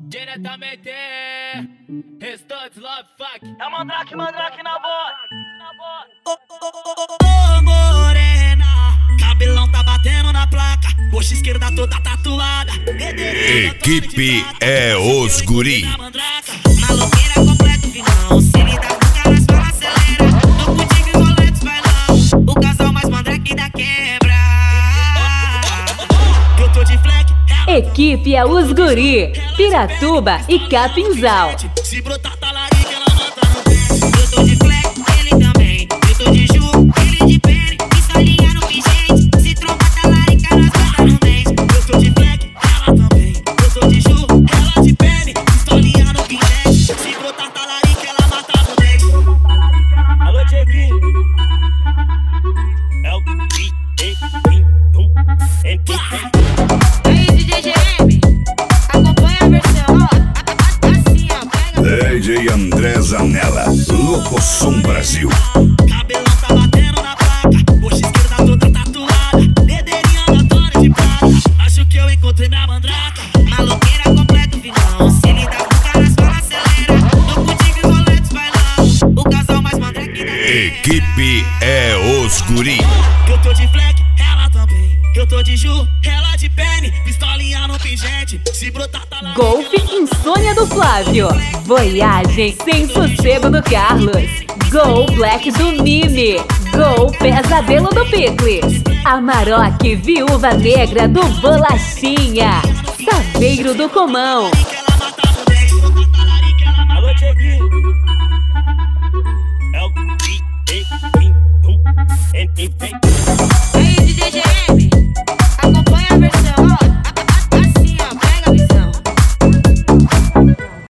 Diretamente, Restantes Love Fuck. É o Mandrake na voz. Ô morena, cabelão tá batendo na placa, coxa esquerda toda tatuada. Equipe é os guri. Maloqueira completa o final, se lhe dá com caras fala acelera. Tô contigo e Rolex bailão, o casal mais Mandrake da quebra. Eu tô de fleck. Equipe é os guri, Piratuba e Capinzal. Se brotar talarica, ela mata no pé. Eu tô de fleck, ele também. Eu tô de Ju, ele de pene. Pistolinha no pingente. Se tromba talarica, nós mata no dente. Eu tô de fleck, ela também. Eu tô de Ju, ela de pene. Pistolinha no pingente. Se brotar talarica, ela mata no dente. Alô, Dieguinho. É o Aí, DJ GM, acompanha a versão, ó, assim, ó, pega. DJ André Zanella, Locosom Brasil. Cabelão tá batendo na placa, coxa esquerda toda tatuada. Dedeirinho notório de prata. Acho que eu encontrei minha mandraca. Maloqueira completa o vilão. Se lhe dá com caras fala acelera. Tô contigo e Rolex bailão, o casal mais Mandrake da quebra. Equipe é os guri. Eu tô de fleck, ela também. Eu tô de Ju, ela de pene. Pistolinha no pingente. Se brotar tá lá. Golfe Insônia do Flávio. Voyagem sem sossego do Carlos. Gol Black do Mimi. Gol Pesadelo do Picles. Amarok Viúva Negra do Bolachinha. Saveiro do Comão. Alô, Dieguinho. É o Aí,